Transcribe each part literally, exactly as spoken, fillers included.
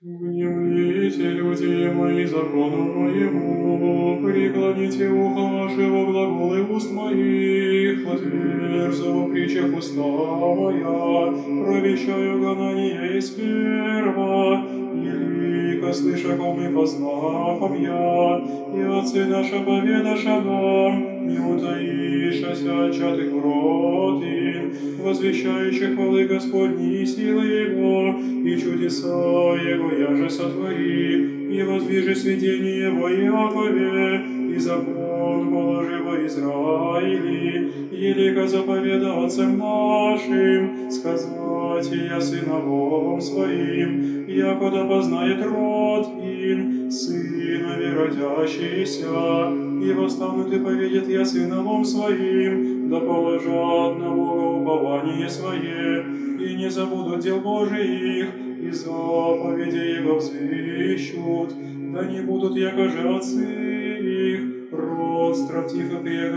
Гневите, люди мои, закону моему, преклоните ухо ваше во глаголы уст моих, отверзу в притчах уста моя, провещаю гонание и сперва, елико слыша ком и познахом я, и отцы наша поведаша нам, не утаишася от чатых врот им, возвещающих хвалы Господни и силы Его, и чудеса Его я же сотвори, и воздвижи сведение во Якове, и закон положи во Израиле, елико заповеда отцам нашим, сказать я сыновом своим, якода познает род им, сынове родящийся, и восстанут и поведет я сыновом своим, да положат на Бога упование свое, и не забудут дел Божиих, и заповеди Его взвещут, да не будут яко же отцы их, род стратифа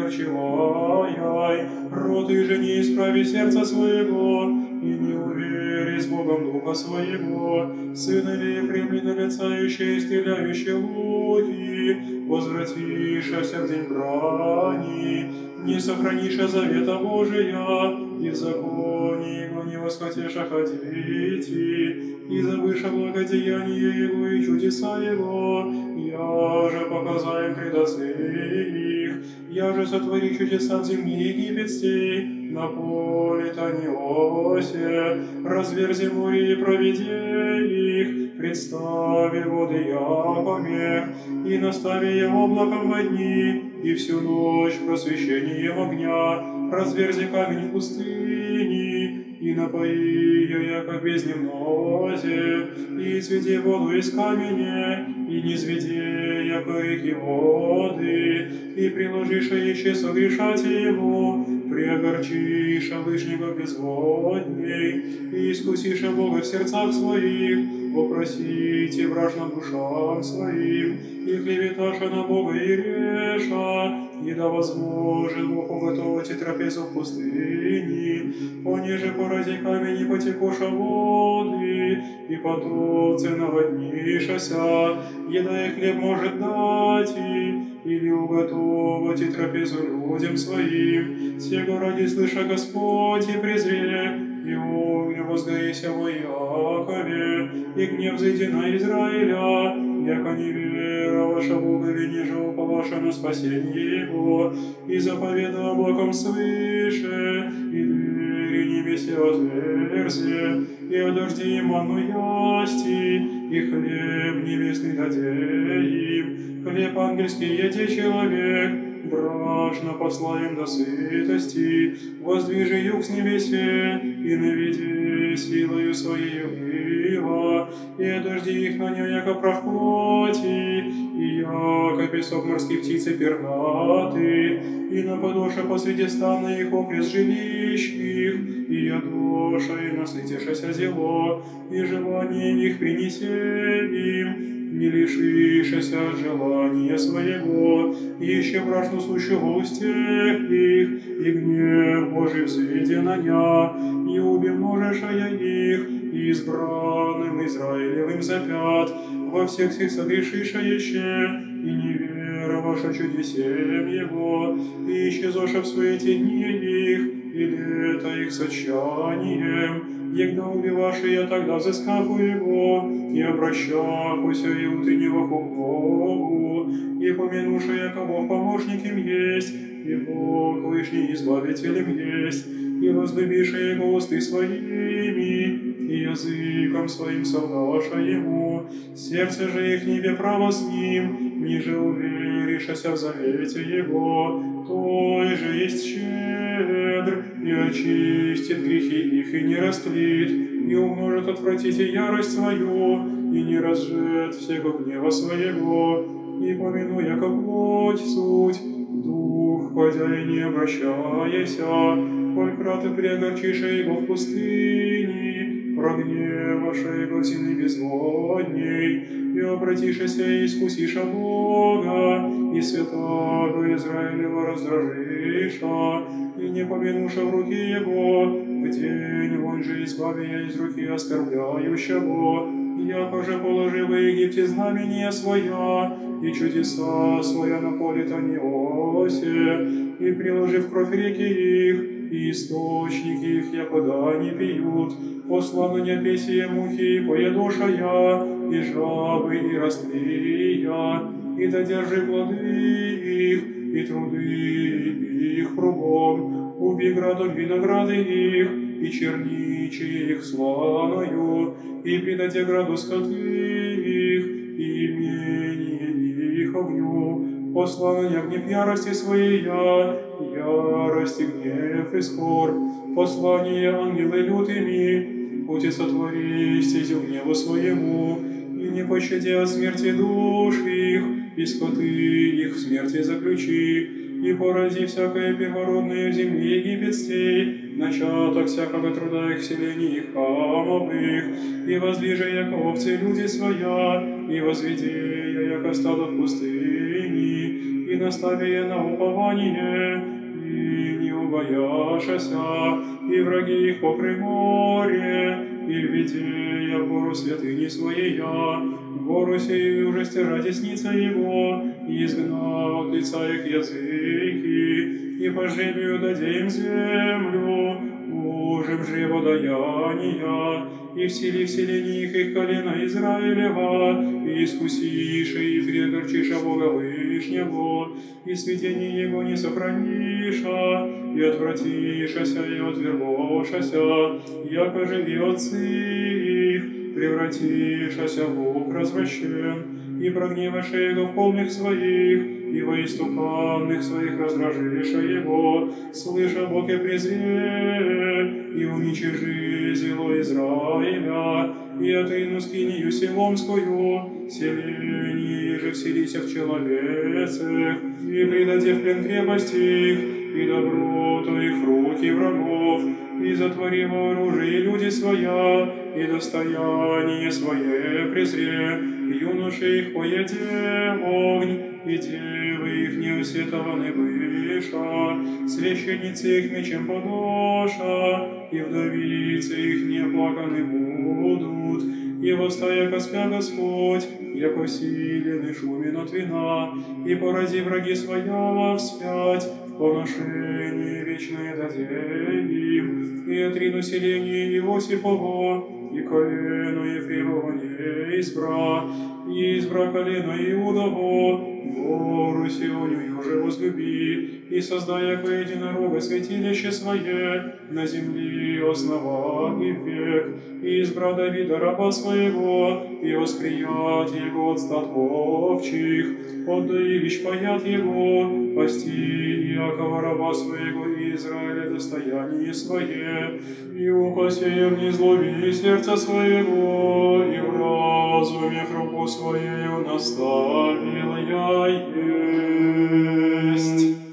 приогорчевая, род и же не исправи сердца своего, и не увери с Богом духа своего, сынове Ефремлина лицающие и стреляющие луки, возвратишься в день брани, не сохраниша завета Божия, и в законе Его не восхотеша ходите, и забыша благодеяние Его и чудеса Его, я же показаю им пред отцы их, я же сотвори чудеса в земли египетской, на поле Таниосе, разверзи море и проведи их, представи воды Якове, и настави я облаком во дни, и всю ночь просвещением огня, разверзи камень в пустыне, и напои ее, как в безднем нозе, и изведи воду из камня, и не зведи, яко реки воды, и приложиша еще согрешать его, приогорчиша Вышнего безводней, и искусиша Бога в сердцах своих, вопросите вражно душам своим, и клеветаша на Бога и реша, и да возможен Бог уготовить и трапезу в пустыне, пониже поради камень и потекоша воды, и потоцы наводнишася, еда и хлеб может дать, и, или уготовить и трапезу людям своим, сего ради слыша Господь и презре, и огню возгорися во Якове, и гнев зайди на Израиля, яко не вера ваша Богове, ниже уповаша на спасение Его, и заповеда облаком свыше, и двери небеси отверзи, и одожди им манну ясти, и хлеб небесный даде им, хлеб ангельский еде человек, брашно послаем до сытости, воздвижи юг с небесе, и наведи силою своею ива, и одожди их на нем, яко прах плоти, и яко песок морских птиц и пернаты, и на подоше посреди стана их окрест жилищ их, и ядоша, и насытишася зело, и желание их принесе им, не лишишься от желания своего, еще бражду сущего устех их, и гнев Божий взыди на ня, и убеможеша я их, и избранным Израилевым запят, во всех сих согрешиша еще, и не вера ваша чудесем его, и исчезоша в суете дни их, и лето их с отчаянием, егда убиваши я тогда взыскаху его, и обращахуся и утреннего к Богу, и помянуша, яко Бог помощник им есть, и Бог Вышний избавителем есть, и возлюбиша его усты своими, и языком своим солгаша ему, сердце же их небе право с ним, ниже уверишася в завете его, той же есть щедр, и очистит грехи их, и не растлит, и умножит отвратите ярость свою, и не разжет всего гнева своего, и помяну, яко плоть суть, дух, ходя и не обращаяся, коль краты приогорчиша его в пустыне, прогневаша его в сины безводней, и обратишася и искусиша Бога, и святого Израилева раздражиша, и не помянуша в руки его, в день он же избави я из руки оскорбляющего, и яко же положи в Египте знамения своя, и чудеса своя на поле Таниосе, и приложив кровь реки их, и источники их, якода не пьют, послал на небесие мухи, поедушая, и жабы, и растлия, и додержи плоды их, и труды их кругом, уби градом винограды их, и черничие их славою, и предаде граду скоты их, и имение их огню, послания гнев ярости своей я, ярости гнев и скорбь, послание ангелы лютыми, пути сотвори стезю гневу своему, и не пощади от смерти душ их, и скоты их в смерти заключи, и порази всякое первородное в земле египетской, начаток всякого труда их вселений хамовых, и воздвижи, яко овцы люди своя, и возведи я, яко стадо в пустыни, и настави я на упование, и не убояшася, и враги их по море, и введи я в гору святыни своей я, гору сею уже стира десница его, и изгнал от лица их языки, и по жребию даде им землю, ужим же водаяния, и всели вселени их их колена Израилева, и искусиши и прегорчиша Бога Вышнего, и сведение Его не сохраниша, и отвратишася, и отвергошася, яко же и отцы их, превратишася в Бог развращен, и прогневаша Его в полных своих, и во истуканных своих раздражиша Его, слыша Бог и презре, и уничижи зело Израиля, и отрину скинию Силомскую, селение же вселися в человецех, и предаде в плен крепости их, и доброту их в руки врагов, и затвори вооружи люди своя, и достояние свое презре, юноши их поеде огонь, и девы их неусетованы быша, священницы их мечем подоша, и вдовицы их не плаканы будут, и восстая коспя Господь, яко силен и шумен от вина, и порази враги своя вспять, в поношении вечное даде им, и отрину селение Иосифово, и колено Ефремово не избра, и избра колено Иудово, гору Сионию же возлюби, и создай яко единорога святилище свое, на земли основа и век, и избра Давида раба своего, и восприят его от стад овчих, от доилищ паят его, пасти Иакова раба своего, и Израиля достояние свое, и упасеем не злоби сердца своего, и в разуме руку своею наставил я есть.